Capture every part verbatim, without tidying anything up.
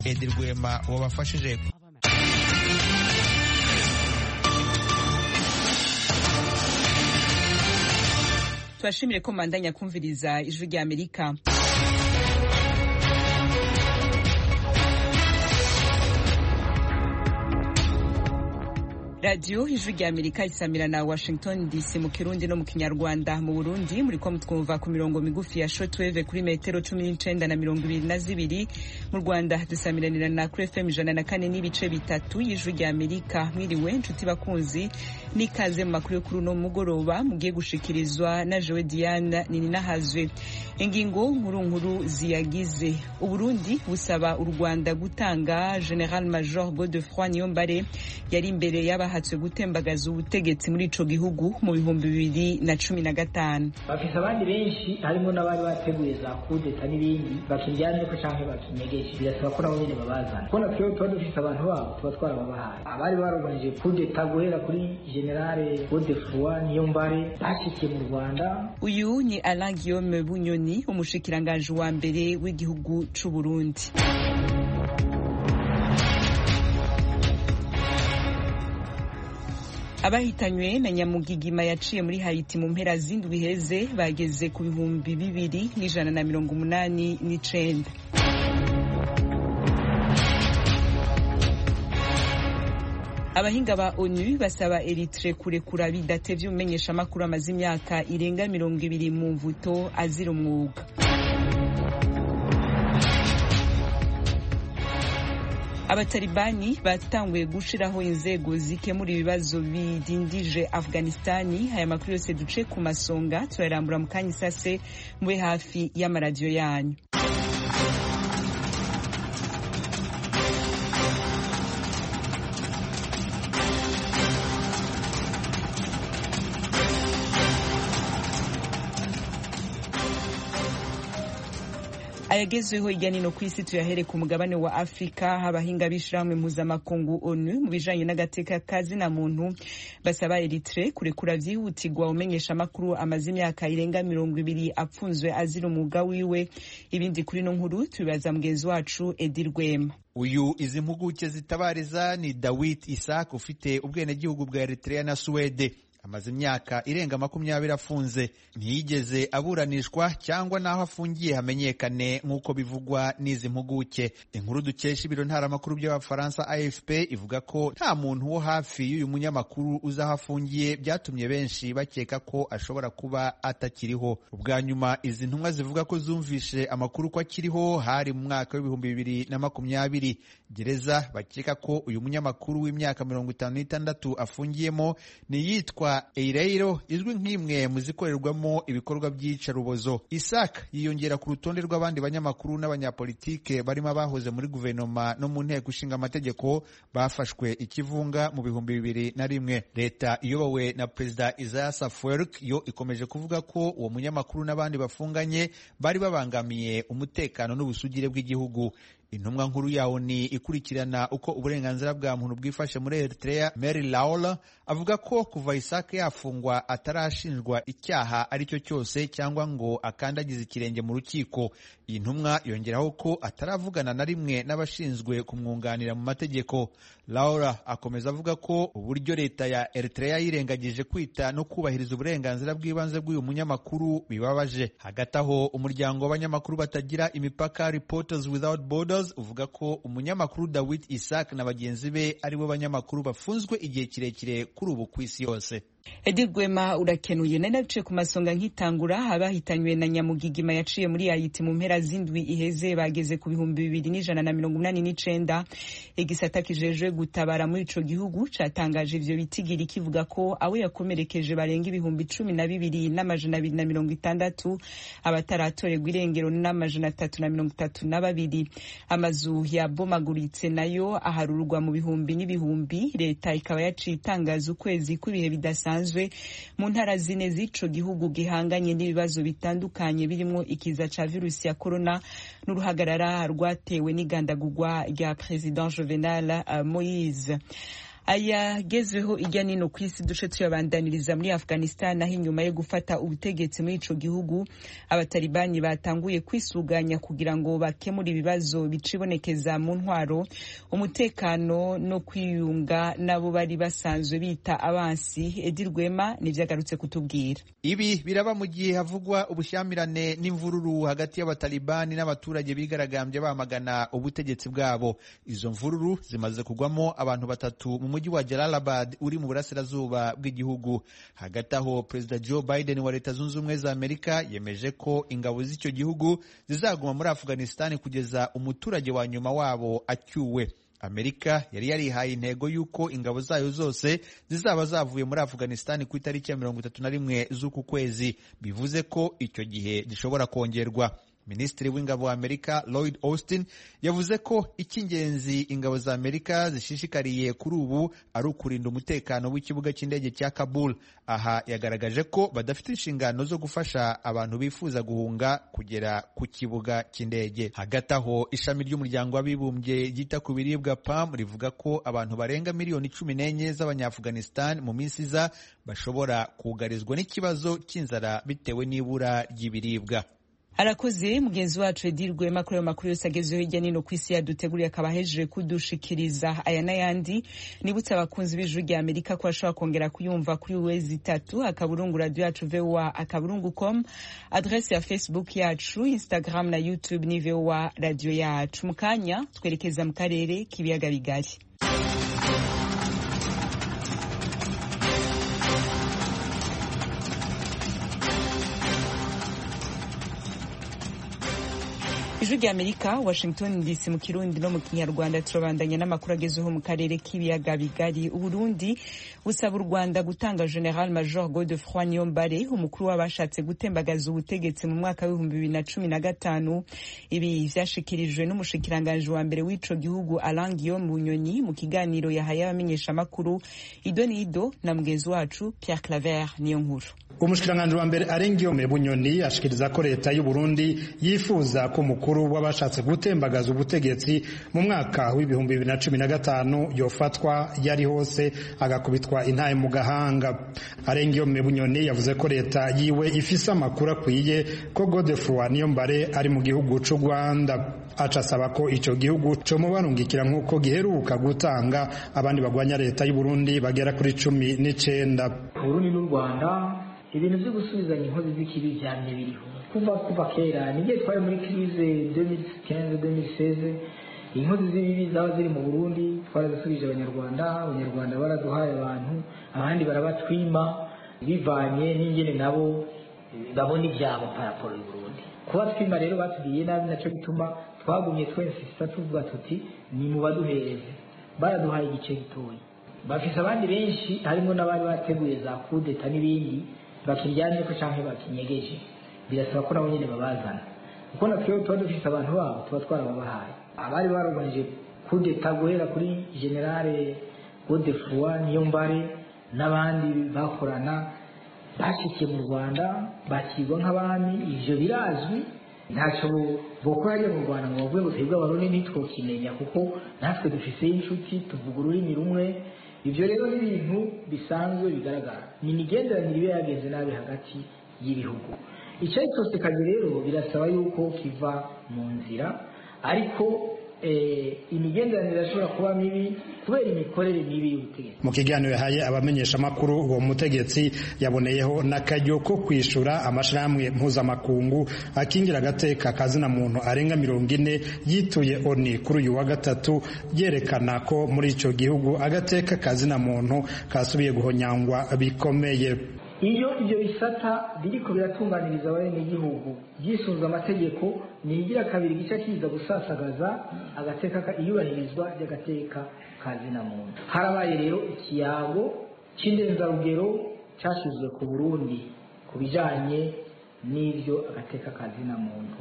Edi Rwema wabafashije. Twashimire ko mandanya kumviriza ijwi rya Amerika. Radio ijwi rya Amerika isamira na Washington D C mu Kirundi no mu Kinyarwanda. Mu Burundi muri ko mutwumva ku mirongo migufi ya shortwave kuri metero cumi n'icenda na mirongo ibiri na zibiri. Mu Rwanda dusamiranira na kuri F M ijana na kane n'ibice bitatu y'ijwi rya Amerika. Mwiriwe nshuti bakunzi, nikaze mu makuru yo kuri no mugoroba mugiye gushikirizwa na Joe Diane Nininahazwe. Ingingo nkuru nkuru ziyagize: Uburundi busaba u Rwanda gutanga General Major Godefroid Niyombare yari imbere y'aba hatswe gutembagaza ubutegetsi muri ico gihugu mu bihumbi bibiri na cumi na gatanu. Bafise abandi benshi harimo n'abari bateguye za kudeta n'ibindi bakinjyanye ko canke bakinyegeje, birasaba ko nabo nyene babazana. Kona twe tuba dufise abantu babo tuba twarababahaye. Abari barobanije kudeta guhera kuri General Godefroid Niyombare bashikiye mu Rwanda. Uyu ni Alain Guillaume Bunyoni, umushikiranganje wa mbere w'igihugu c'u Burundi. Abahitanywe na nyamugigima yaciye muri Haiti mu mpera z'indwi heze bageze ku bihumbi bibiri n'ijana na mirongo umunani n'icenda. Abahinga ba ONU basaba Eritrea kurekura bidatevye umenyesha makuru amaze imyaka irenga mirongo ibiri mu mvuto azira umwuga. Abatalibani batanguye gushiraho inzego zikemura ibibazo bidindije Afghanistani. Haya makuru yose duce ku masonga turarambura mu kanya isase mwe hafi y'amaradiyo yanyu. Ayagezweho ijyanye no kwisi tuyahere ku mugabane wa Afrika. Abahinga b'ishiramwe mpuzamakungu ONU mu bijanye n'agateka kazi na muntu basaba Eritrea kurekura vyihutirwa umenyesha makuru amaze imyaka irenga mirongo ibiri apfunzwe azira umwuga wiwe. Ibindi kuri no nkuru tubibaza mugenzi wacu Edi Rwema. Uyu izi mpuguke zitabariza ni Dawit Isaak ufite ubwenegihugu bwa Eritrea na Suwede. Amaze imyaka irenga makumyabiri afunze, ntiyigeze aburanishwa cyangwa naho afungiye hamenyekane nk'uko bivugwa n'izi mpuguke. Inkuru dukesha ibiro ntaramakuru by'Abafaransa A F P ivuga ko nta muntu wo hafi y'uyu munyamakuru uza aho afungiye, byatumye benshi bakeka ko ashobora kuba atakiriho. Ubwa nyuma izi ntumwa zivuga ko zumvishe amakuru ko akiriho hari mu mwaka w'ibihumbi bibiri na makumyabiri. Gereza bakeka ko uyu munyamakuru w'imyaka mirongo itanu n'itandatu afungiyemo ni yitwa Eireiro, izwi nk'imwe mu zikorerwamo ibikorwa by'iyicarubozo. Isaak yiyongera ku rutonde rw'abandi banyamakuru n'abanyapolitike barimo abahoze muri guverinoma no mu nteko ishinga amategeko bafashwe ikivunga mu bihumbi bibiri na rimwe. Leta iyobowe na Perezida Isaias Afwerki yo ikomeje kuvuga ko uwo munyamakuru n'abandi bafunganye bari babangamiye umutekano n'ubusugire bw'igihugu. Intumwa nkuru yawo ni ikurikirana uko uburenganzira bwa muntu bwifashe muri Eritrea, Mary Laola, avuga ko kuva Isaak yafungwa atarashinjwa icyaha aricyo cyose cyangwa ngo akandagize ikirenge mu rukiko. Iyi ntumwa yongeraho ko ataravugana na rimwe n'abashinzwe kumwunganira mu mategeko. Laura akomeza avuga ko uburyo leta ya Eritrea yirengagije kwita no kubahiriza uburenganzira bw'ibanze bw'uyu munyamakuru bibabaje. Hagati aho umuryango w'abanyamakuru batagira imipaka, Reporters Without Borders, uvuga ko umunyamakuru Dawit Isaak na bagenzi be aribo banyamakuru bafunzwe igihe kirekire kuri ubu ku isi yose. Edi Rwema urakenuye. Nari nabice ku masonga nkitangura. Abahitanywe na nyamugigima yaciye muri Haiti mu mpera z'indwi iheze bageze ku bihumbi bibiri n'ijana na mirongo umunani n'icenda. Igisata kijejwe gutabara muri ico gihugu catangaje ivyo bitigiri kivuga ko abo yakomerekeje barenga ibihumbi cumi na bibiri n'amajana abiri na mirongo itandatu, abataratorerwa irengero n'amajana atatu na mirongo itatu na babiri. Amazu yabomaguritse nayo aharurwa mu bihumbi n'ibihumbi. Leta ikaba yaciye itangaza ukwezi kw'ibihe bidasa mu ntara zine z'ico gihugu gihanganye n'ibibazo bitandukanye birimo ikiza ca virusi ya corona n'uruhagarara rwatewe n'igandagurwa rya President Jovenel uh, Moise. ayagezweho irya nino ku isi duce tuyabandaniriza muri Afghanistan aho inyuma yo gufata ubutegetsi muri ico gihugu abatalibani batanguye kwisuganya kugira ngo bakemure ibibazo bicibonekeza mu ntwaro umutekano no kwiyunga nabo bari basanzwe bita abansi. Edi Rwema nivyagarutse kutubwira. Ibi biraba mu gihe havugwa ubushyamirane n'imvururu hagati y'abatalibani n'abaturage bigaragambye bamagana ubutegetsi bwabo. Izo mvururu zimaze kugwamo abantu batatu mu mujyi wa Jalalabad uri mu burasirazuba bw'igihugu. Hagati aho Perezida Joe Biden wa Leta Zunze Ubumwe za Amerika yemeje ko ingabo z'icyo gihugu zizaguma muri Afghanistan kugeza umuturage wa nyuma wabo acyuwe. Amerika yari yarihaye intego y'uko ingabo zayo zose zizaba zavuye muri Afghanistan ku itariki ya mirongo itatu na rimwe z'uku kwezi, bivuze ko icyo gihe gishobora kongerwa. Minisitiri w'ingabo wa Amerika Lloyd Austin yavuze ko icy'ingenzi ingabo za Amerika zishishikariye kuri ubu ari ukurinda umutekano w'ikibuga cy'indege cya Kabul. Aha yagaragaje ko badafite inshingano zo gufasha abantu bifuza guhunga kugera ku kibuga cy'indege. Hagati aho ishami ry'umuryango w'abibumbye ryita ku biribwa P A M rivuga ko abantu barenga miliyoni cumi n'enye z'Abanyafghanistan mu minsi iza bashobora kugarizwa n'ikibazo cy'inzara bitewe n'ibura ry'ibiribwa. Arakoze mugenzi wacu Edi Rwema kuri ayo makuru yose agezweho hirya nino ku isi yaduteguriye akaba hejeje kudushikiriza aya n'ayandi. Nibutse abakunzi b'ijwi rya Amerika ko bashobora kongera kuyumva kuri wezi itatu akaburungu radio yacu V O A akaburungu com, adresse ya Facebook yacu, Instagram na YouTube ni V O A radio yacu. Mukanya twerekeza mu karere k'ibiyaga bigari. Ijwi rya Amerika, Washington D C mu Kirundi no mu Kinyarwanda. Turabandanya n'amakuru agezeho mu karere k'ibiyaga bigari. Uburundi busaba u Rwanda gutanga General Major Godefroid Niyombare, umukuru w'abashatse gutembagaza ubutegetsi mu mwaka w'ibihumbi bibiri na cumi na gatanu. Ibi vyashikirijwe n'umushikiranganje wa mbere w'ico gihugu Alain Guillaume Bunyoni mu kiganiro yahaye abamenyesha makuru Idonido na mugenzi wacu Pierre Claver Niyonkuru. Umushikiranganje wa mbere Alain Guillaume Bunyoni ashikiriza ko leta y'u Burundi yifuza ko mukuru w'abashatse gutembagaza ubutegetsi mu mwaka w'ibihumbi bibiri na cumi na gatanu yofatwa yari hose agakubitwa intaye mu gahanga. Alain Guillaume Bunyoni yavuze ko leta yiwe ifise amakuru akwiye ko Godefroid Niyombare ari mu gihugu c'u Rwanda. Aca asaba ko ico gihugu co mubarungikira nk'uko giheruka gutanga abandi bagwanya leta y'u Burundi bagera kuri cumi n'icenda. Burundi n'u Rwanda ibintu byo gusubizanya inkozi z'ikibi vyamye biriho kuva kuva kera. Nige twari muri crise deux mille quinze deux mille seize, inkozi z'ibibi zaba ziri mu Burundi twarazisubije abanyarwanda, abanyarwanda baraduhaye abantu, abandi barabatwima bivanye n'ingene nabo babona ivyabo paraporo y'u Burundi. Kuba twima rero batubwiye nabi, naco bituma twagumye twensista tuvuga tuti ni mu baduhereze, baraduhaye igice gitoyi. Bafise abandi benshi harimo n'abari bateguye za kudeta n'ibindi bakiryanye ko canke bakinyegeje, birasaba ko nabo nyene babazana kuko natwe tuba dufise abantu babo tuba twarababahaye. Abari barobanije kudeta guhera kuri Generale Godefroid Niyombare n'abandi bakorana bashikiye mu Rwanda bakirwa nk'abami, ivyo birazwi. Ntacyo bokora ryo mu Rwanda ngo bavuge ngo twebwe abarundi ntitwokimenya kuko natwe dufise inshuti tuvuga ururimi rumwe. Ivyo rero ni ibintu bisanzwe bigaragara, ni imigenderanire ibe yagenze nabi hagati y'ibihugu. Icyo cyose kaje rero birasaba yuko kiva mu nzira, ariko eh imigenderanire ashobora kuba mibi kubera imikorere mibi y'ubutegetsi. Mu kiganiro yahaye abamenyesha makuru uwo mutegetsi yaboneyeho n'akaryo ko kwishura amashirahamwe mpuzamakungu akingira agateka kazina muntu arenga mirongo ine yituye oni kuri uyu wa gatatu, yerekana ko muri ico gihugu agateka kazina muntu kasubiye guhonyangwa bikomeye. Iyo ibyo bisata biriko biratunganiriza abenegihugu byisunze amategeko, nigira kabiri gica kiza gusasagaza agateka iyubahirizwa ry'agateka kazina muntu. Harabaye rero ikiyago c'indenzarugero cyashizwe ku Burundi ku bijanye n'ivyo agateka kazina muntu,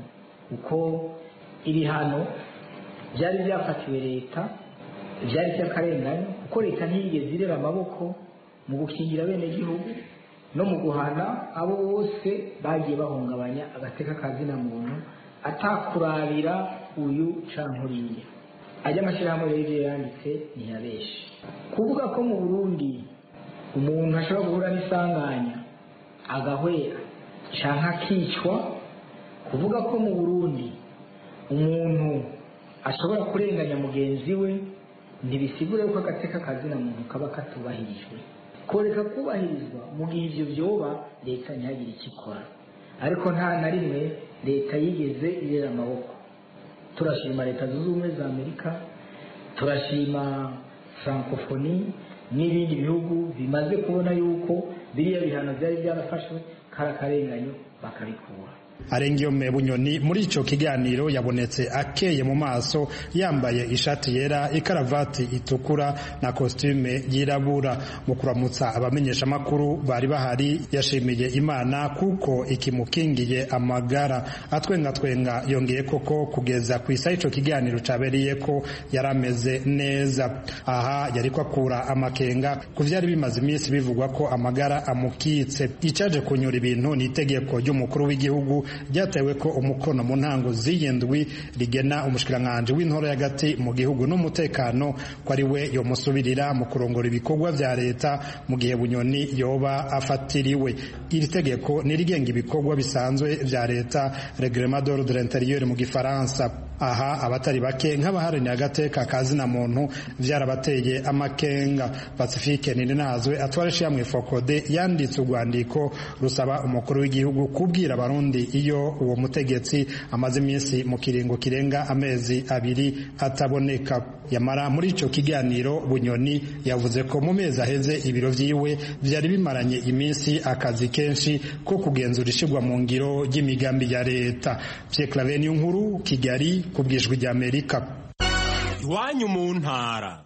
uko ibihano byari byafatiwe leta byari by'akarengane, kuko leta ntiyigeze irera amaboko mu gukingira abenegihugu no mu guhana abo bose bagiye bahungabanya agateka kazina muntu atakurabira uyu cankuriye. ajya amashyirahamwe rero yanditse ntiyabeshe kuvuga ko mu Burundi umuntu ashobora guhura n'isanganya agahwera canke akicwa, kuvuga ko mu Burundi umuntu ashobora kurenganya mugenzi we ntibisigure ko agateka kazina muntu kaba katubahirijwe. Koreka kubahirizwa mu gihe ivyo vyoba leta ntihagire icyo ikora, ariko nta na rimwe leta yigeze irera amaboko. Turashima leta zunze ubumwe za Amerika, turashima francophonie n'ibindi bihugu bimaze kubona yuko biriya bihano byari byarafashwe karakarenganyo bakabikura. Arengiyome Bunyoni muri ico kiganiro yabonetse akeye mu maso, yambaye ishati yera, ikaravati itukura na costume yirabura. Mu kuramutsa abamenyesha makuru bari bahari, yashimiye Imana kuko ikimukingiye amagara. Atwenga twenga yongeye koko kugeza ku isa ico kiganiro cabereye ko yarameze neza. Aha yariko akura amakenga ku vyari bimaze iminsi bivugwa ko amagara amukitse. Icaje kunyura ibintu ni itegeko ry'umukuru w'igihugu ryatewe ko umukono mu ntango z'iyindwi rigena umushikiranganje w'intoro y'agati mu gihugu n'umutekano ko ari we yomusubirira mu kurongora ibikorwa vya leta mu gihe Bunyoni yoba afatiriwe. Iri tegeko nirigenga ibikorwa bisanzwe vya leta, Règlement d'ordre intérieur mu gifaransa. Aha abatari bake nk'abaharanira agateka kazina muntu vyarabateye amakenga. Pacifique Ninazwe atwara shyamwe Fokode yanditse urwandiko rusaba umukuru w'igihugu kubwira abarundi iyo uwo mutegetsi amaze iminsi mu kiringo kirenga amezi abiri ataboneka. Yamara muri ico kiganiro Bunyoni yavuze ko mu mezi aheze ibiro vyiwe vyari bimaranye iminsi akazi kenshi ko kugenzura ishigwa mu ngiro ry'imigambi ya leta. Pierre Claver Nkuru, Kigali, kubwijwe rya Amerika. Iwanyu mu ntara.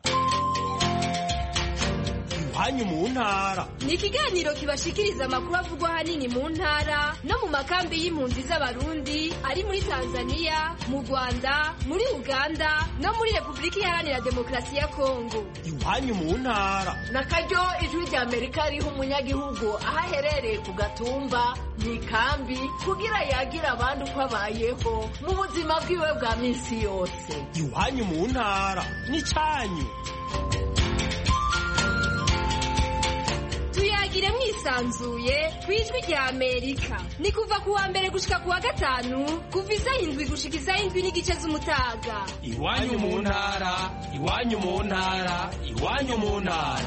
Iwanyu mu ntara ni ikiganiro kibashikiriza amakuru avugwa hanini mu ntara no mu makambi y'impunzi z'abarundi ari muri Tanzania, mu Rwanda, muri Uganda no muri Republika Iharanira Demokarasi ya Kongo. Iwanyu mu ntara nakaryo ijwi rya Amerika riha umunyagihugu aho aherereye ku gatumba mu ikambi kugira yagira abandi uko abayeho mu buzima bwiwe bwa minsi yose. Iwanyu mu ntara ni cyanyu. Tuyagire mwisanzuye kwijwi rya Amerika. Ni kuva kuwa mbere gushika kuwa gatanu kuva isaha indwi gushika isaha indwi n'igice z'umutaga. Iwanyu mu ntara, iwanyu mu ntara, iwanyu mu ntara.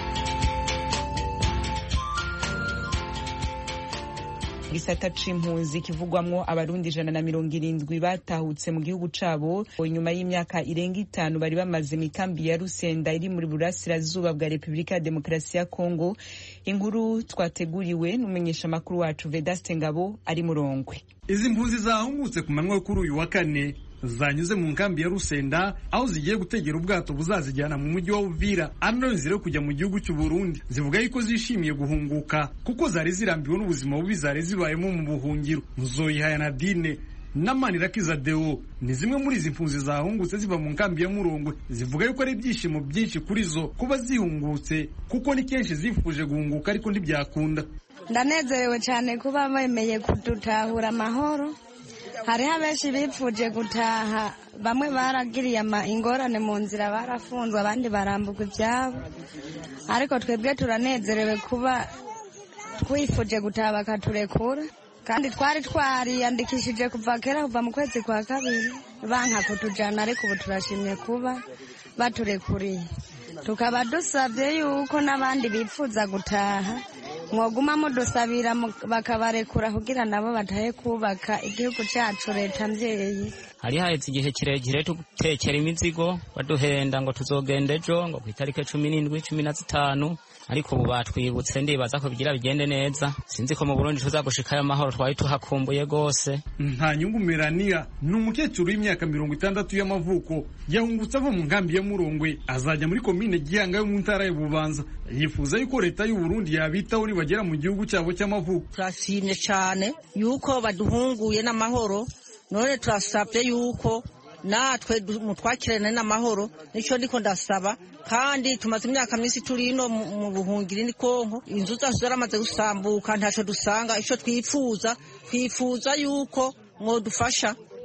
Gisata c'impunzi kivugwamwo abarundi ijana na mirongo irindwi batahutse mu gihugu cabo nyuma y'imyaka irenga itanu bari bamaze mikambi ya Rusenda iri muri burasirazuba bwa Republika ya Demokarasi ya Kongo. Inkuru twateguriwe n'umumenyesha makuru wacu Vedaste Ngabo ari Murongwe. Izi mpunzi zahungutse ku manwa kuri uyu wa kane zanyuze mu nkambi ya Rusenda aho zigiye gutegera ubwato buzazijyana mu mujyi wa Uvira ano nzire kujya mu gihugu cy'u Burundi. Zivuga yuko zishimiye guhunguka kuko zari zirambiwe n'ubuzima bubi zari zibayemo mu buhungiro. Muzoyihaya Nadine na Manirakiza Deo ni zimwe muri izi mpunzi zahungutse ziva mu nkambi ya Murongwe. Zivuga yuko ari ibyishimo byinshi kuri zo kuba zihungutse kuko ni kenshi zifuje guhunguka ariko ntibyakunda. Ndanezerewe cyane kuba bemeye kudutahura amahoro. Hariho abenshi bipfuje gutaha, bamwe baragiriye ingorane mu nzira barafunzwe abandi barambuka ibyabo, ariko twebwe turanezerewe kuba twifuje gutaha bakaturekura. Kandi twari twariyandikishije kuva kera, kuva mu kwezi kwa kabiri banka kutujana, ariko ubu turashimye kuba baturekuriye. Tukaba dusabye yuko n'abandi bipfuza gutaha mwoguma mudusabira bakabarekura kugira nabo batahe kubaka igihugu cyacu leta mvyeyi. Hari haheze igihe kirekire tugutekera imizigo baduhenda ngo tuzogenda ejo ngo ku itariki cumi n'indwi cumi na zitanu, ariko ubu batwibutse ndibaza ko bigira bigende neza. Sinzi ko mu Burundi tuzagushikayo amahoro, twari tuhakumbuye gose. Nta nyungu Melania ni umukecuru w'imyaka mirongo itandatu y'amavuko yahungutse ava mu nkambi ya Murongwe azajya muri komine Gihanga yo mu ntara ya Bubanza. Yifuza yuko leta y'u Burundi yabitaho nibagera mu gihugu cyabo cy'amavuko. Turashimye cyane yuko baduhunguye n'amahoro, none turasabye yuko natwe mutwakirane n'amahoro. Nico ndiko ndasaba, kandi tumaze imyaka minsi turi no mu buhungiro ni Kongo, inzu zacu zaramaze gusambuka, ntaco dusanga. Ico twifuza twifuza yuko mwodufasha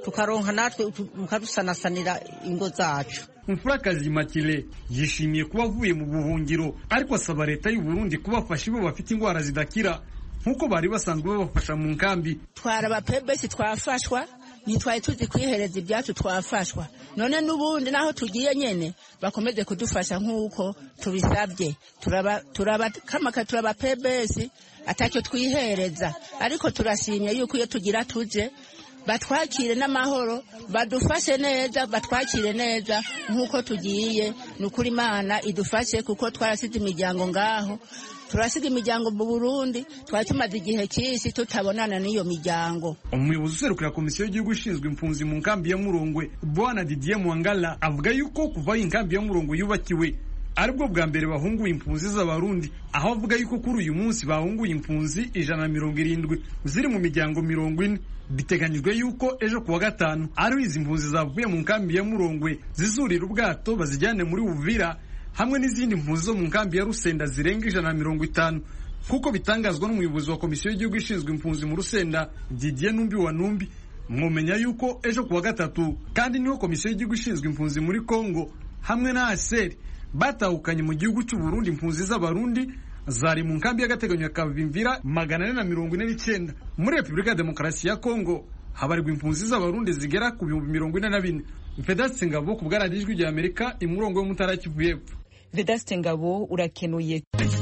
tukaronka natwe mukadusanasanira ingo zacu. Umfurakazi Makile yishimiye kuba avuye mu buhungiro, ariko asaba leta y'u Burundi kubafasha bo bafite ingwara zidakira nkuko bari basanzwe babafasha mu nkambi. Twara abapebesi twafashwa, ntitwari tuzi kwihereza ibyacu twafashwa, none n'ubundi naho tugiye nyene bakomeze kudufasha nk'uko tubisabye. turaba turaba kamaka turaba pebesi atacyo twihereza, ariko turashimye yuko iyo tugira tuje batwakire n'amahoro, badufashe neza, batwakire neza nk'uko tugiye. Nukuri Imana idufashe kuko twarasize imiryango ngaho, turasiga imiryango mu Burundi, twari tumaze igihe cyinshi tutabonana n'iyo miryango. Umuyobozi userukira komisiyo y'igihugu ishinzwe impunzi mu nkambi ya Murongwe, Bwana Didier Mwangala, avuga yuko kuva inkambi ya Murongwe yubakiwe aribwo bwa mbere bahunguye impunzi z'abarundi, aho avuga yuko kuri uyu munsi bahunguye impunzi ijana na mirongo irindwi ziri mu miryango mirongo ine. Biteganyijwe yuko ejo kuwa gatanu ari izi mpunzi zavuye mu nkambi ya Murongwe zizurira ubwato bazijyane muri Uvira, hamwe n'izindi mpunzi zo mu nkambi ya Rusenda zirenga ijana na mirongo itanu, kuko bitangazwa n'umuyobozi wa komisiyo y'igihugu ishinzwe impunzi mu Rusenda, Didier Numbi wa Numbi. Mwomenya yuko ejo kuwa gatatu kandi niho komisiyo y'igihugu ishinzwe impunzi muri Kongo hamwe na A S E R batahukanye mu gihugu cy'u Burundi impunzi z'abarundi zari mu nkambi y'agateganyo ya Kavimvira magana ane na mirongo ine n'icyenda. Muri Repubulika ya Demokarasi ya Kongo habarirwa impunzi z'abarundi zigera ku bihumbi mirongo ine na bine. Vedaste Ngabo ku bw'Ijwi rya Amerika imurongo yo mutara Kivu y'Epfo. Vedaste Ngabo urakenuye.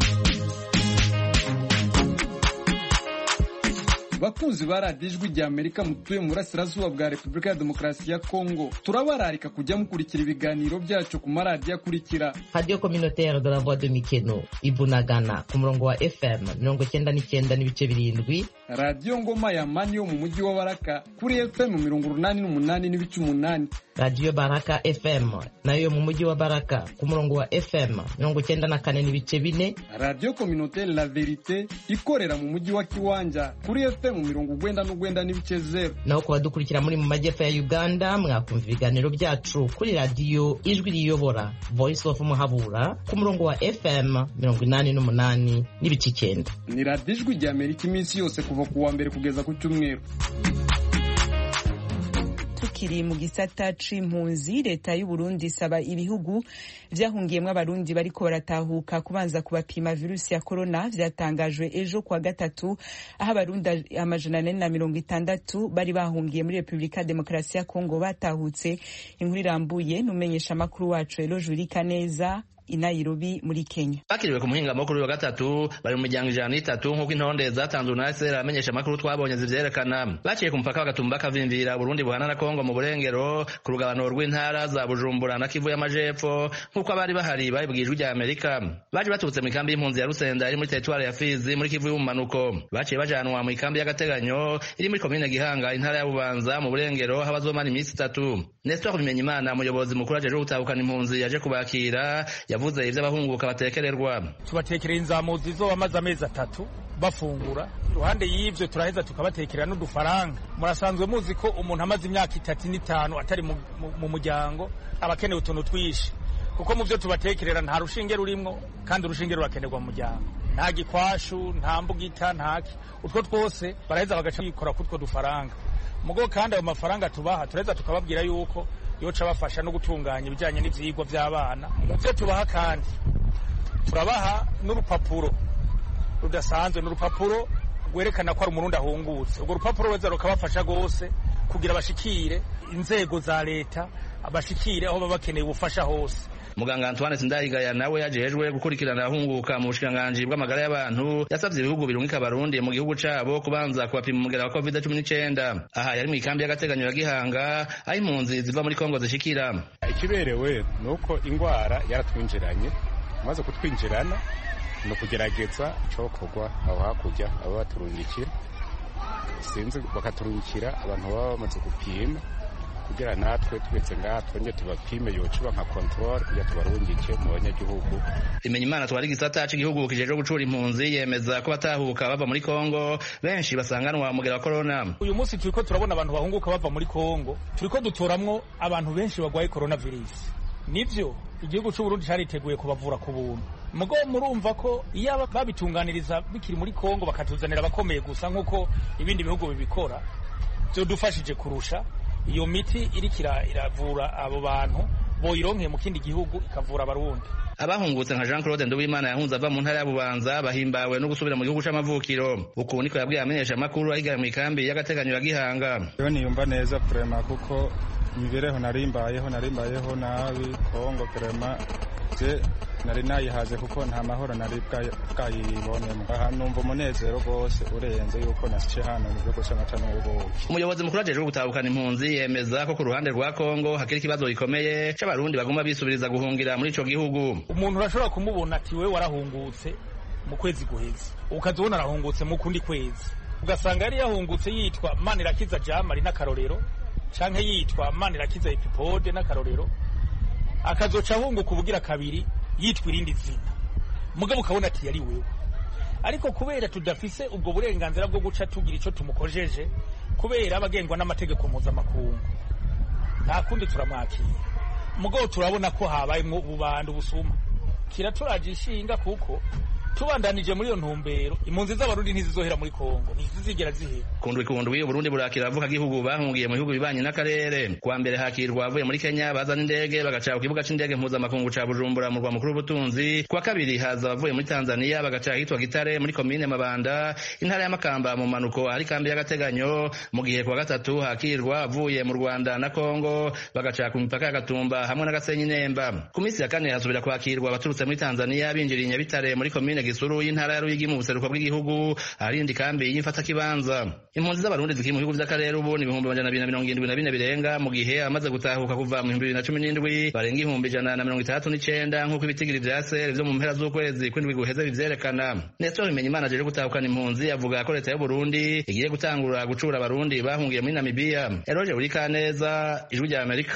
Bakunzi ba radiyo Ijwi rya Amerika mutuye mu burasirazuba bwa Repubulika ya Demokarasi ya Kongo, turabararika kujya mukurikira ibiganiro byacu ku maradiyo akurikira: Radio Communautaire de la Voix de Mikeno Ibunagana ku murongo wa F M mirongo icyenda n'icyenda n'ibice birindwi, Radio Ngoma ya Mani yo mu mujyi wa Baraka kuri F M mirongo urunani n'umunani n'ibice umunani, Radio Baraka F M nayo mu mujyi wa Baraka ku murongo wa F M mirongo icyenda na kane n'ibice bine, Radio Communautaire La Verite ikorera mu mujyi wa Kiwanja kuri F M mu mirongo ugwenda n'ugwenda n'ibice zero. Naho kuba dukurikira muri mu majyepfo ya Uganda mwakumva ibiganiro byacu kuri radio Ijwi riyobora Voice of Muhabura ku murongo wa F M mirongo inani n'umunani n'ibice icyenda. Ni radiyo Ijwi rya Amerika iminsi yose kuva ku wa mbere kugeza ku cyumweru. Tukiri mu gisata c'impunzi, leta y'u Burundi isaba ibihugu vyahungiyemwo abarundi bariko baratahuka kubanza kubapima virusi ya corona. Vyatangajwe ejo kwa gatatu aho abarundi amajana ane na mirongo itandatu bari bahungiye muri Repubulika ya Demokarasi ya Kongo batahutse. Inkuru irambuye n'umenyesha makuru wacu Elo Jurika neza i Nairobi muri Kenya. Bakiriwe ku muhinga mukuru wa gatatu bari mu miryango ijana n'itatu nk'uko intonde zatanzwe na A S E R amenyesha makuru twabonye zivyerekana. Baciye ku mupaka w'agatumba Kavimvira Burundi buhana na Kongo mu burengero ku rugabano rw'intara za Bujumbura na Kivu y'Amajepfo nk'uko abari bahari babibwiye Ijwi rya Amerika. Baje baturutse mu ikambi y'impunzi ya Rusenda iri muri territoire ya Fizi muri Kivu y'Ubumanuko. Baciye bajanwa mu ikambi y'agateganyo iri muri komine Gihanga intara ya Bubanza mu burengero aho bazomara iminsi itatu. Nestor Bimenyimana umuyobozi mukuru ajeje gutahukana impunzi yaje kubakira yavuze ivyo abahunguka batekererwa. Tubatekerera inzamuzi zo bamaze amezi atatu bafungura, iruhande y'ivyo turaheza tukabatekerera n'udufaranga. Murasanzwe muzi ko umuntu amaze imyaka itatu n'itanu atari mu, mu, mu muryango abakeneye utuntu twishi, kuko mu vyo tubatekerera nta rushinge rurimwo kandi urushinge rurakenerwa mu muryango, nta gikwashu nta mbugita ntaki, utwo twose baraheza bagaca bikora kutwo dufaranga. Mugo kandi ayo mafaranga tubaha turaheza tukababwira yuko yoca bafasha no gutunganya ibijanye n'ivyigwa by'abana. Muvyo tubaha kandi turabaha n'urupapuro rudasanzwe, n'urupapuro rwerekana ko ari umurundi ahungutse. Urwo rupapuro rweza rukabafasha gose kugira bashikire inzego za leta, abashikire aho baba bakeneye ubufasha hose. Muganga Antoine Sindayigaya nawe yajejwe gukurikirana ahunguka mu bushikiranganji bw'amagara y'abantu yasavye ibihugu birungika abarundi mu gihugu cabo kubanza kubapima umugera wa covid cumi n'icyenda. Aha yari mu ikambi y'agateganyo ya Gihanga aho impunzi ziva muri Kongo zishikira. Ikiberewe nuko ingwara yaratwinjiranye, maze kutwinjirana no kugerageza cokogwa aho hakurya abo baturungikira sinzi bakaturungikira abantu baba bamaze gupima kugira natwe twese ngaha twonge tubapime yocuba nka control kugira tubarungike mu banyagihugu. Imenyimana twari gisata cy'igihugu kijeje gucura impunzi yemeza ko batahuka bava muri Kongo benshi basanganwa mugera wa corona. Uyu munsi turiko turabona abantu bahunguka bava muri Kongo, turiko dutoramwo abantu benshi bagwaye coronavirus. Nivyo igihugu cy'u Burundi cariteguye kubavura ku buntu. Mugo murumva ko iyo babitunganiriza bikiri muri Kongo bakatuzanira abakomeye gusa nk'uko ibindi bihugu bibikora byo dufashije kurusha iyo miti iriko iravura abo bantu boyironkeye mu kindi gihugu ikavura abarundi. Abahungutse nka Jean Claude Nduwimana yahunze ava mu ntara ya Bubanza bahimbawe no gusubira mu gihugu c'amavukiro. Uku niko yabwiye amenyesha makuru ahiga mu ikambi y'agateganyo ya Gihanga. Yo niyumva neza prema kuko imibereho narimbayeho narimbayeho nabi Kongo prema je nari nayihaze kuko nta mahoro nari bwayibonemo. Aha numva umunezero rwose urenze yuko nasice hano mu gihugu c'amacana y'ubugo. Umuyobozi mukuru ajejwe gutahukana impunzi yemeza ko ku ruhande rwa Kongo hakiri ikibazo gikomeye c'abarundi baguma bisubiriza guhungira muri ico gihugu. Umuntu urashobora kumubona ati we warahungutse mu kwezi guheze ukazibona arahungutse mu kundi kwezi ugasanga yari yahungutse yitwa Manirakiza Jamari n'akarorero canke yitwa Manirakiza Epipode n'akarorero akazoca ahunguka ubugira kabiri yitwa irindi zina mugabo ukabona ati yari wewe. Ariko kubera tudafise ubwo burenganzira bwo guca tugira ico tumukojeje kubera abagengwa n'amategeko mpuzamakungu nta kundi turamwakira mugabo turabona ko habayemwo ububanda ubusuma kiraturaje ishinga kuko tubandanije muri iyo ntumbero impunzi z'abarundi ntizizohera muri Kongo ntizizigera zihera. Kundwi kundwi Burundi burakira avuka gihugu bahungiye mu bihugu bibanye n'akarere. Kwa mbere hakirwa avuye muri Kenya bazana indege bagaca ku kibuga c'indege mpuzamakungu ca Bujumbura mu rwa mukuru w'ubutunzi. Kwa kabiri haza abavuye muri Tanzania bagaca hitwa Gitare muri komine Mabanda intara ya Makamba mu manuko hari kambi y'agateganyo. Mu gihe kwa gatatu hakirwa avuye mu Rwanda na Kongo bagaca ku mipaka ya Gatumba hamwe na Gasenyi Nemba. Ku minsi ya kane hasubira kwakirwa abaturutse muri Tanzania binjiriye Nyabitare muri komine Gisuru y'intara ya Ruyigi mu buseruko bw'igihugu arindi kambi y'ifata kibanza. Impunzi z'abarundi zikiri mu bihugu by'akarere ubu ni ibihumbi amajana abiri na mirongo irindwi na bine birenga mu gihe amaze gutahuka kuva mu bihumbi bibiri na cumi n'indwi barenga ibihumbi ijana na mirongo itandatu n'icenda nk'uko ibitigiri vya sere vyo mu mpera z'ukwezi kw'indwi guheze bivyerekana. Nestor Bimenyimana ajeje gutahukana impunzi avuga ko leta y'u Burundi igiye gutangura gucura abarundi bahungiye muri Namibia. Eroje Burikaneza, Ijwi rya Amerika.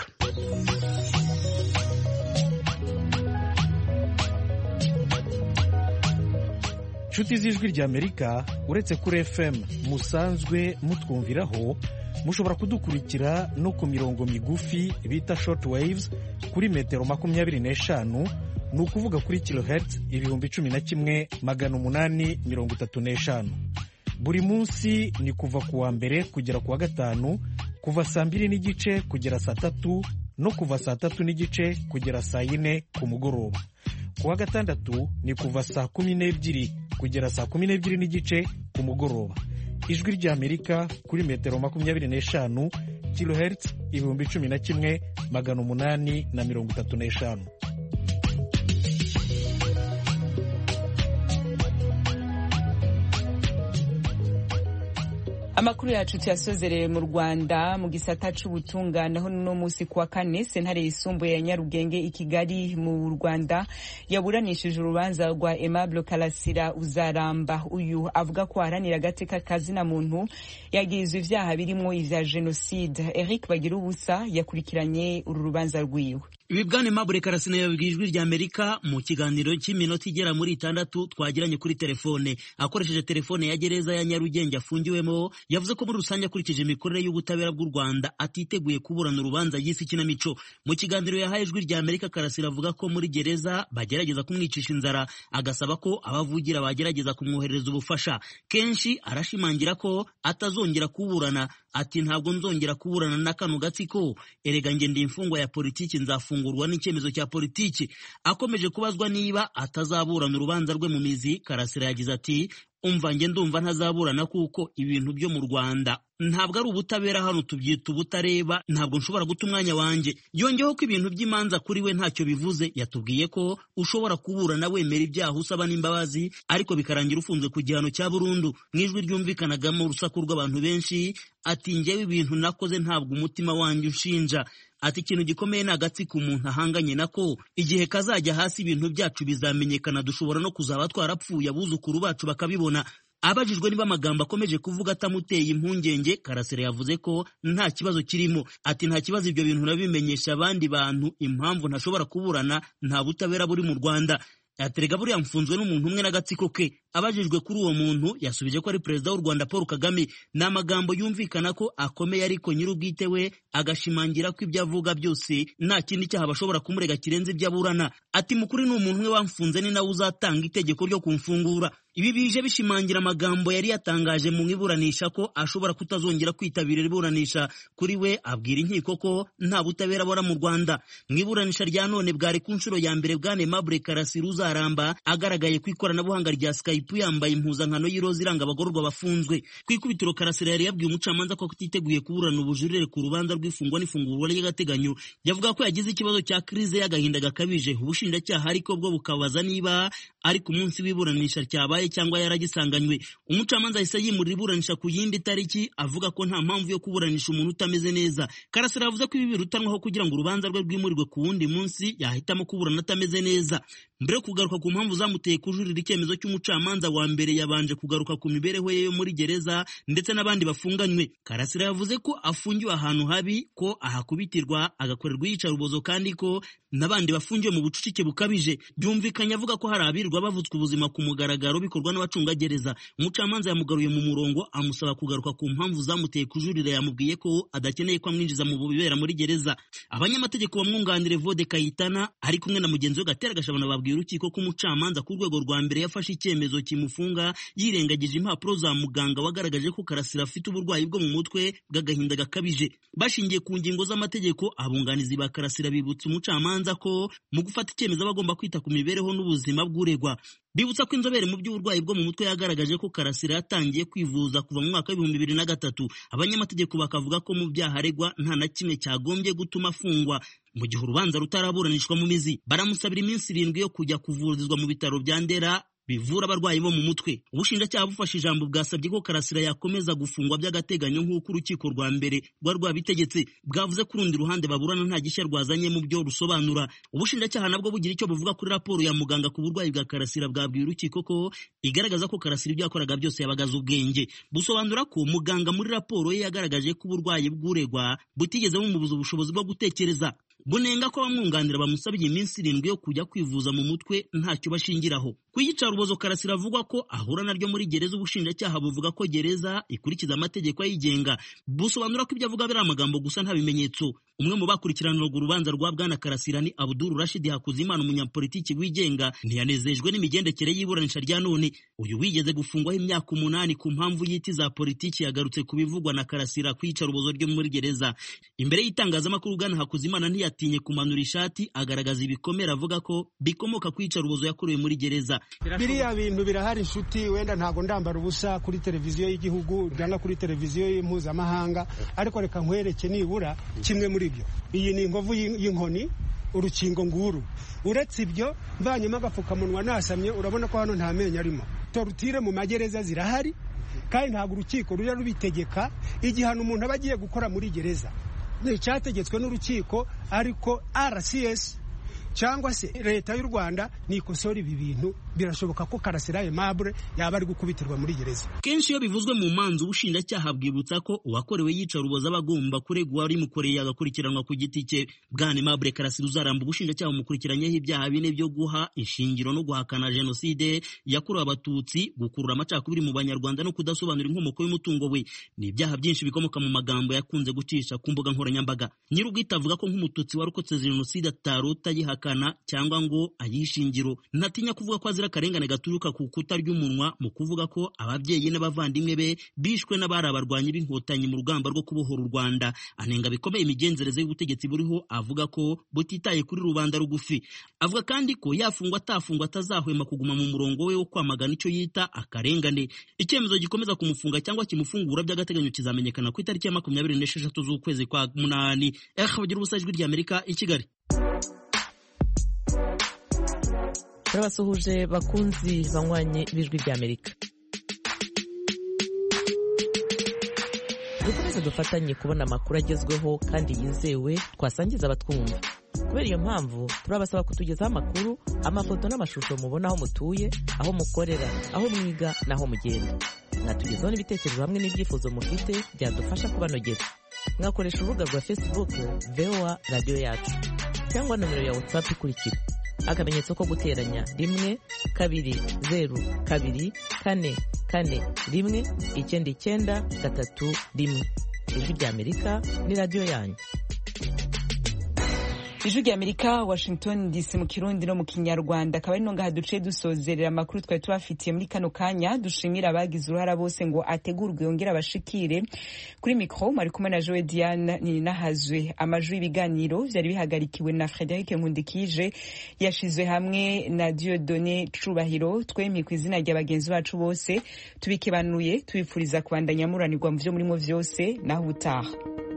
Inshuti z'Ijwi rya Amerika uretse kuri F M musanzwe mutwumviraho mushobora kudukurikira no ku mirongo migufi bita short waves kuri metero makumyabiri n'eshanu ni ukuvuga kuri kilohertz ibihumbi cumi na kimwe magana umunani mirongo itatu n'eshanu. Buri munsi ni kuva ku wa mbere kugera ku wa gatanu kuva saa mbiri n'igice kugera saa tatu no kuva saa tatu n'igice kugera saa yine ku mugoroba. Ku wa gatandatu ni kuva saa kumi n'ebyiri kugera saa kumi n'ebyiri n'igice ku mugoroba. Ijwi rya Amerika kuri metero makumyabiri n'eshanu kilohertz ibihumbi cumi na kimwe magana umunani na mirongo itatu n'eshanu. Amakuru yacu tuyasozereye mu Rwanda mu gisata c'ubutungane aho no musi kwa kane sentare yisumbuye ya Nyarugenge i Kigali mu Rwanda yaburanishije urubanza rwa Aimable Karasira Uzaramba. Uyu avuga ko aharanira agateka kazina muntu yagirizwa ivyaha birimo ivya genocide. Eric Bagirubusa yakurikiranye uru rubanza rwiwe. Ibi bwana Aimable Karasira yabwiye Ijwi rya Amerika mu kiganiro cy'iminota igera muri itandatu twagiranye kuri telefone akoresheje telefone ya gereza ya Nyarugenge afungiwemo. Yavuze ko muri rusange akurikije imikorere y'ubutabera bw'u Rwanda atiteguye kuburana urubanza y'isi kinamico. Mu kiganiro yahaye Ijwi rya Amerika, Karasira avuga ko muri gereza bagerageza kumwicisha inzara, agasaba ko abavugira bagerageza kumwoherereza ubufasha. Kenshi arashimangira ko atazongera kuburana, ati ntabwo nzongera kuburana na kano gatsiko, erega nge ndi imfungwa ya politiki, nzafungurwa n'icyemezo cya politiki. Akomeje kubazwa niba atazaburana urubanza rwe mu mizi, Karasira yagize ati umva nge ndumva ntazaburana kuko ibintu byo mu Rwanda ntabwo ari ubutabera, hano tubyita ubutareba, ntabwo nshobora guta umwanya wanjye. Yongeyeho ko ibintu by'imanza kuri we ntacyo bivuze. Yatubwiye ko ushobora kuburana wemera ibyaha usaba n'imbabazi ariko bikarangira ufunzwe ku gihano cya burundu. Mu ijwi ryumvikanagamo urusaku rw'abantu benshi ati njyewe ibintu nakoze ntabwo umutima wanjye unshinja. Ati ikintu gikomeye ni agatsiko umuntu ahanganye nako, igihe kazajya hasi ibintu byacu bizamenyekana, dushobora no kuzaba twarapfuye abuzukuru bacu bakabibona. Abajijwe niba amagambo akomeje kuvuga atamuteye impungenge, Karasira yavuze ko nta kibazo kirimo. Ati nta kibazo, ibyo bintu nabimenyesha abandi bantu, impamvu ntashobora kuburana nta butabera buri mu Rwanda. Aterega buriya mfunzwe n'umuntu umwe n'agatsiko ke. abajijwe kuri uwo muntu yasubije ko ari perezida w'u Rwanda Paul Kagame. Ni amagambo yumvikana ko akomeye, ariko nyir'ubwite we agashimangira ko ibyo avuga byose nta kindi cyaha bashobora kumurega kirenze ibyo aburana. Ati mukuri ni umuntu we wamfunze, ni nawe uzatanga itegeko ryo kumfungura. Ibi bije bishimangira amagambo yari yatangaje mu iburanisha ko ashobora kutazongera kwitabira iburanisha. Kuri we abwira inkiko ko nta butabera bora mu Rwanda. Mu iburanisha rya none bwari ku nshuro ya mbere bwana Aimable Karasira uzaramba agaragaye ku ikoranabuhanga rya Skype yambaye impuzankano y'iroza iranga abagororwa bafunzwe. Ku ikubitiro Karasira yari yabwiye umucamanza ko atiteguye kuburana ubujurire ku rubanza rw'ifungwa n'ifungurwa ry'agateganyo. Yavuga ko yagize ikibazo cya krize y'agahinda gakabije. Ubushinjacyaha ariko bwo bukabaza niba ari ku munsi w'iburanisha cyabaye cyangwa yaragisanganywe. Umucamanza yahise yimurira iburanisha ku yindi tariki avuga ko nta mpamvu yo kuburanisha umuntu utameze neza. Karasira yavuze ko ibi birutanwaho kugira ngo urubanza rwe rwimurirwe ku wundi munsi yahitamo kuburana atameze neza. Mbere yo kugaruka ku mpamvu zamuteye kujurira icyemezo cy'umucamanza wa mbere, yabanje kugaruka ku mibereho ye yo muri gereza ndetse n'abandi bafunganywe. Karasira yavuze ko afungiwe ahantu habi, ko ahakubitirwa agakorerwa iyicarubozo, kandi ko n'abandi bafungiwe mu bucucike bukabije. Byumvikanye avuga ko hari abirirwa bavutswe ubuzima ku mugaragaro bikorwa n'abacungagereza. Umucamanza yamugaruye mu murongo amusaba kugaruka ku mpamvu zamuteye kujurira. Yamubwiye ko adakeneye ko amwinjiza mu bibera muri gereza. Abanyamategeko bamwunganire Vode Kayitana ari kumwe na mugenzi we Gatera Gashabana babwiye urukiko ko umucamanza ku rwego rwa mbere yafashe icyemezo kimufunga yirengagije impapuro za muganga wagaragaje ko Karasira afite uburwayi bwo mu mutwe bw'agahinda gakabije. Bashingiye ku ngingo z'amategeko, abunganizi ba Karasira bibutsa umucamanza ko mu gufata icyemezo bagomba kwita ku mibereho n'ubuzima bw'uregwa. Bibutsa ko inzobere mu by'uburwayi bwo mu mutwe yagaragaje ko Karasira yatangiye kwivuza kuva mu mwaka w'ibihumbi bibiri na gatatu. Abanyamategeko bakavuga ko mu byaha aregwa nta na kimwe cyagombye gutuma afungwa mu gihe urubanza rutaraburanishwa mu mizi. Baramusabira iminsi irindwi yo kujya kuvurizwa mu bitaro bya Ndera bivura abarwayi bo mu mutwe. Ubushinjacyaha bufashe ijambo bwasabye ko Karasira yakomeza gufungwa by'agateganyo nk'uko urukiko rwa mbere rwa rwabitegetse. Bwavuze ko urundi ruhande baburana nta gishya rwazanye mu byo rusobanura. Ubushinjacyaha nabwo bugira icyo buvuga kuri raporo ya muganga ku burwayi bwa Karasira. Bwabwiye urukiko ko igaragaza ko Karasira ibyo yakoraga byose yabagaze ubwenge. Busobanura ko muganga muri raporo ye yagaragaje ko uburwayi bw'uregwa butigeze bumubuza ubushobozi bwo gutekereza. Bunenga ko bamwunganira bamusabiye iminsi irindwi yo kujya kwivuza mu mutwe ntacyo bashingiraho. Ku iyicarubozo Karasira avuga ko ahura naryo muri gereza, ubushinjacyaha buvuga ko gereza ikurikiza amategeko ayigenga. Busobanura ko ibyo avuga biri amagambo gusa nta bimenyetso. Umwe mu bakurikiraniraga urubanza rwa bwana Karasira ni Abdul Rashid Hakuzimana, umunyapolitiki wigenga. Ntiyanezejwe n'imigendekere y'iburanisha rya none. Uyu wigeze gufungwaho imyaka umunani ku mpamvu y'iti za politiki yagarutse ku bivugwa na Karasira ku iyicarubozo ryo muri gereza. Imbere y'itangazamakuru bwana Hakuzimana ntiyatinye kumanura ishati agaragaza ibikomere avuga ko bikomoka ku iyicarubozo yakorewe muri gereza. Biriya bintu birahari inshuti, wenda ntago ndambara ubusa kuri televiziyo y'igihugu cyangwa kuri televiziyo y'impuzamahanga, ariko reka nkwereke nibura kimwe muri byo. Iyi ni inkovu y'inkoni, urukingo nguru. Uretse ibyo mbanyemo agapfukamunwa nasamye, urabona ko hano nta menyo arimo. Torutire mu magereza zirahari, kandi ntabwo urukiko rujya rubitegeka igihano umuntu aba agiye gukora muri gereza. Ni cyategetswe n'urukiko, ariko R C S cyangwa se leta y'u Rwanda nikosora ibi bintu. Birashoboka ko Karasira Aimable yaba ari gukubitirwa muri gereza. Kenshi iyo bivuzwe mu manzu, ubushinjacyaha bwibutsa ko uwakorewe yicaruboza abagomba kuregwa ari mukoreye agakurikiranwa ku giti cye. Bwana Aimable Karasira uzaramba ubushinjacyaha umukurikiranyeho ibyaha bine byo guha ishingiro no guhakana jenoside yakorewe abatutsi, gukurura amacakubiri mu banyarwanda no kudasobanura inkomoko y'umutungo we. Ni ibyaha byinshi bikomoka mu magambo yakunze gucisha ku mbuga nkoranyambaga. Nyir'ubwite avuga ko nk'umututsi warokotse jenoside atarota yihakana cyangwa ngo ayishingiro. Ntatinya kuvuga ko azira akarengane gaturuka ku kuta ry'umunwa mu kuvuga ko ababyeyi n'abavandimwe be bishwe n'abari abarwanyi b'inkotanyi mu rugamba rwo kubohora u Rwanda. Anenga bikomeye imigenzereze y'ubutegetsi buriho, avuga ko butitaye kuri rubanda rugufi. Avuga kandi ko yafungwa atafungwa atazahwema kuguma mu murongo we wo kwamagana icyo yita akarengane. Icyemezo gikomeza kumufunga cyangwa kimufungura by'agateganyo kizamenyekana ku itariki ya makumyabiri n'esheshatu z'ukwezi kwa munani. Eh, bagira ubusa ijwi ry'Amerika i Kigali. Turabasuhuje bakunzi banywanyi b'ijwi ry'Amerika. Dukomeze dufatanye kubona amakuru agezweho kandi yizewe twasangiza abatwumva. Kubera iyo mpamvu turabasaba kutugezaho amakuru, amafoto n'amashusho mubona aho mutuye, aho mukorera, aho mwiga n'aho mugenda. Mwatugezaho n'ibitekerezo hamwe n'ibyifuzo mufite byadufasha kubanogeza. Mwakoresha urubuga rwa Facebook V O A Radio Yacu cyangwa nomero ya WhatsApp ikurikira akamenyetso ko guteranya rimwe kabiri zeru kabiri kane kane rimwe icyenda icyenda gatatu rimwe. Ijwi ry'Amerika ni radiyo yanyu. Ijwi ry'Amerika, Washington D C mu Kirundi no mu Kinyarwanda. Akaba ari no ngaha duce dusozerera amakuru twari tubafitiye muri kano kanya. Dushimira abagize uruhara bose ngo ategurwe yongera abashikire. Kuri mikro mari kumwe na Joe Diane Ninahazwe. Amajwi y'ibiganiro vyari bihagarikiwe na Frederic Nkundikije, yashizwe hamwe na Dieudonné Cubahiro. Twemye ku izina rya bagenzi bacu bose tubikebanuye, tubifuriza kubandanya muranirwa mu vyo murimo vyose naho ubutaha.